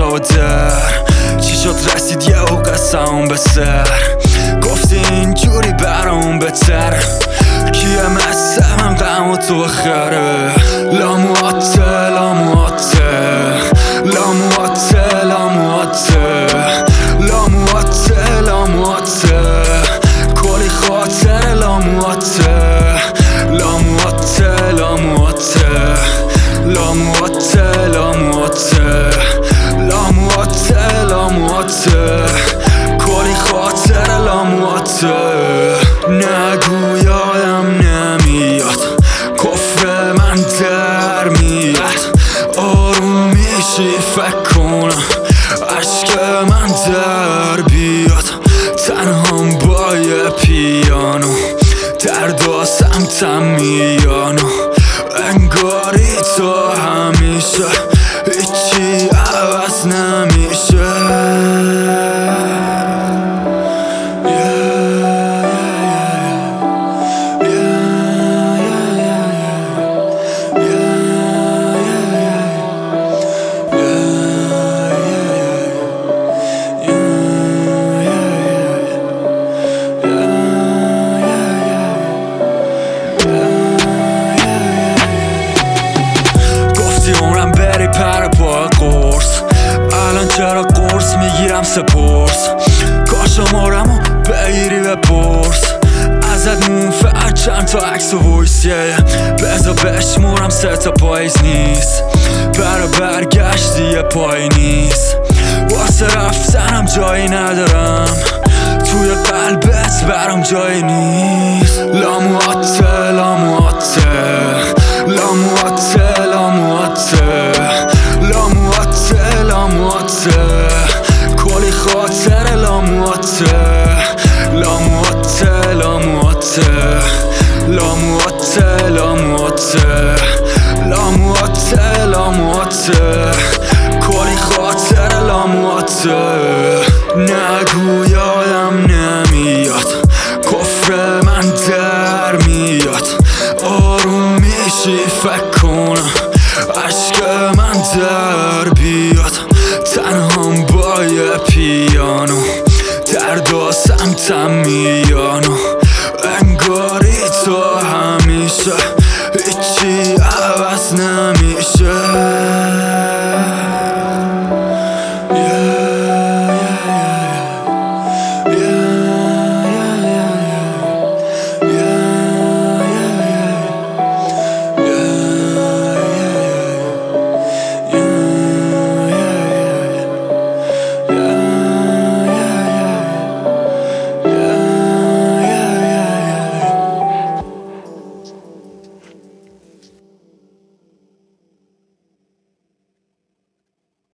و در چی شد رسید یه او قصه به سر گفتی اینجوری برام بهتر کیه مثل من غم و تو بخره لامواته لامواته لامواته لامواته لامواته لامواته کلی خاطر لامواته لامواته لامواته لامواته لامواته لامواته لامواته کلی خاطر لامواته نگو یادم نمیاد کفر من در میاد آروم میشی فکر کنم عشق من در بیاد تنهام با یه پیانو دردا سمتم میانو انگاری تو همیشه هیچی عوض نمیشه عمرم بری پر پا قرص الان چرا قرص میگیرم سپرس کاش آمارمو بگیری بپرس ازت منفعل چند تا عکس و ویسیه بذار بشمورم 3 تا پاییز نیست برا برگشت یه پای نیست واسه رفتنم جایی ندارم توی قلبت برام جایی نیست لامواته لامواته لامواته لامواته لامواته لامواته کلی خاطر لامواته لامواته لامواته لامواته لامواته لامواته لامواته کلی خاطر لامواته نگو یادم نمیاد کفر من در میاد آروم میشی فکر کنم عشق من در بیاد تنهام با یه پیانو دردا سمتم میاد